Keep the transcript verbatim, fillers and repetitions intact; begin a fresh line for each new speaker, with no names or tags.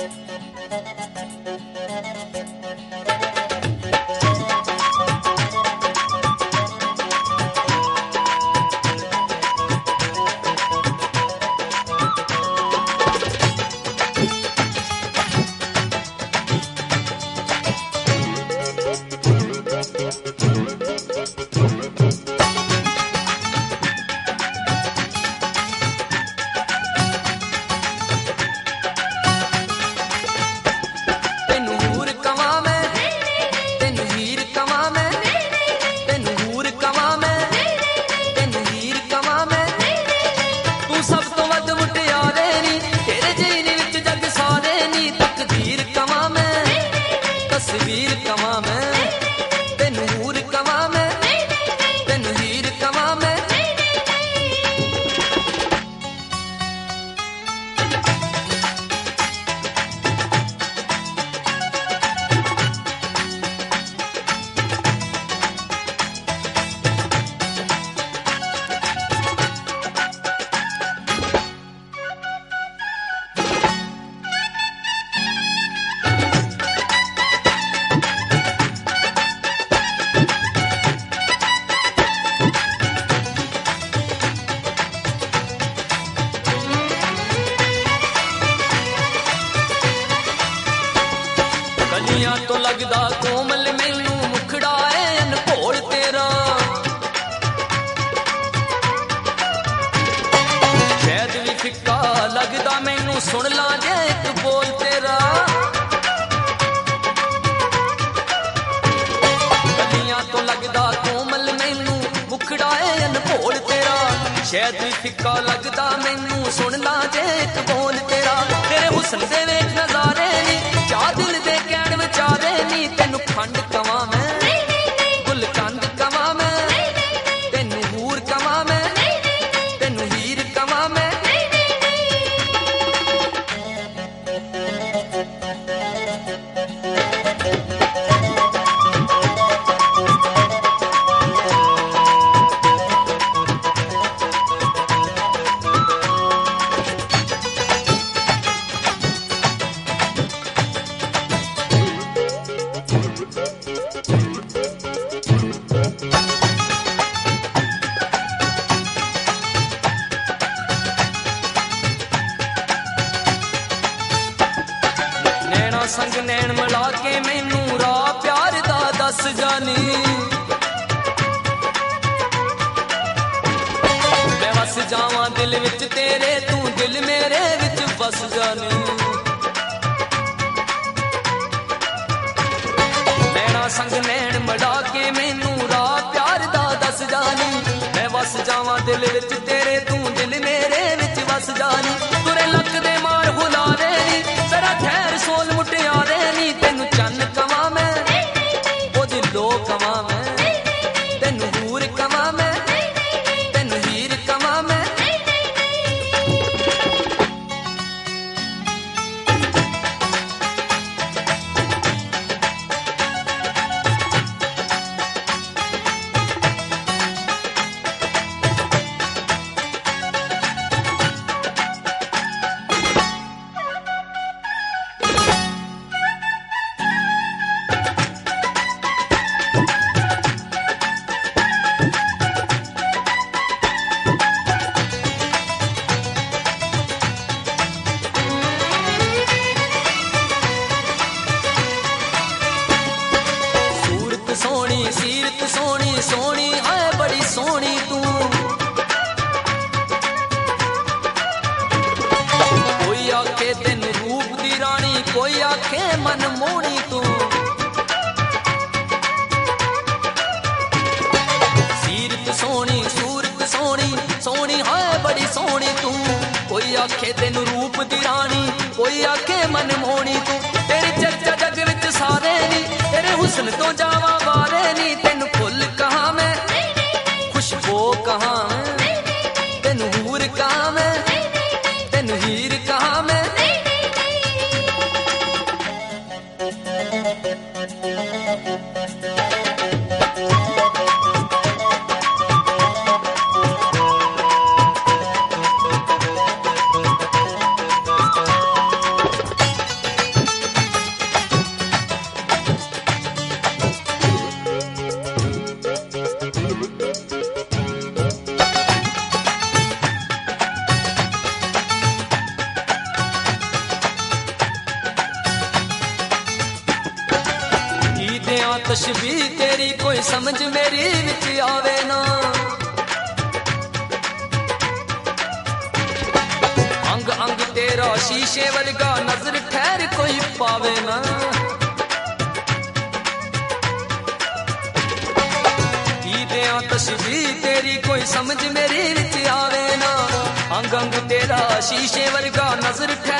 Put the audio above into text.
तो लगदा कोमल मैनू मुखड़ा है अनभोल तेरा, शायद भी फिक्का लगदा मैनू सुन ला जे एक बोल तेरा। गलियां तो लगदा कोमल मैनू मुखड़ा है अनभोल तेरा, शायद भी फिक्का लगदा मैनू सुन ला जे एक बोल तेरा। तेरे हुस्न दे वेख नजारे नी चाह दिल दे कहण विचारे नी, तेनू खंड कवां मैं गुलकंद कवां मैं, तेनू हूर कवां मैं तेनू हीर कवां मैं। संग नैन मिला के मैनू राह प्यार दा दस जानी, मैं वस जावां दिल विच तेरे तू दिल मेरे विच बस जानी। नैना संग नैन मिला के मैनू राह प्यार दा दस जानी, मैं वस जावां दिल विच तेरे तू दिल मेरे विच बस जानी। तुरे लक दे मार हुलारे नी जरा ठहर सोल मुटियारे नी, तेनू चन्न कवां मैं ओ दिलो कवां मैं, तेनू हूर कवां मैं तेनू हीर कवां मैं। सोनी सीरत सोनी सोनी है बड़ी सोनी तू, कोई आखे तेन रूप दी रानी कोई आखे मन मोनी तू। सीरत सोनी सूरत सोनी सोनी है बड़ी सोनी तू, कोई आखे तेन रूप दी रानी कोई आखे मन मोनी तू। तेरी चर्चा जग विच सारे नी तेरे हुस्न तो जावा वारे नी, तेनू फुल कहां मैं खुशबू कहां मैं, तेनू हूर कहां मैं तेनू हीर कहां मैं। तशबीह तेरी कोई समझ मेरी विच आवे ना। अंग अंग तेरा शीशे वर्गा नजर ठहर कोई पावे ना। की दें तशबीह तेरी कोई समझ मेरी विच आवे ना। अंग अंग तेरा शीशे वर्गा नजर ठहर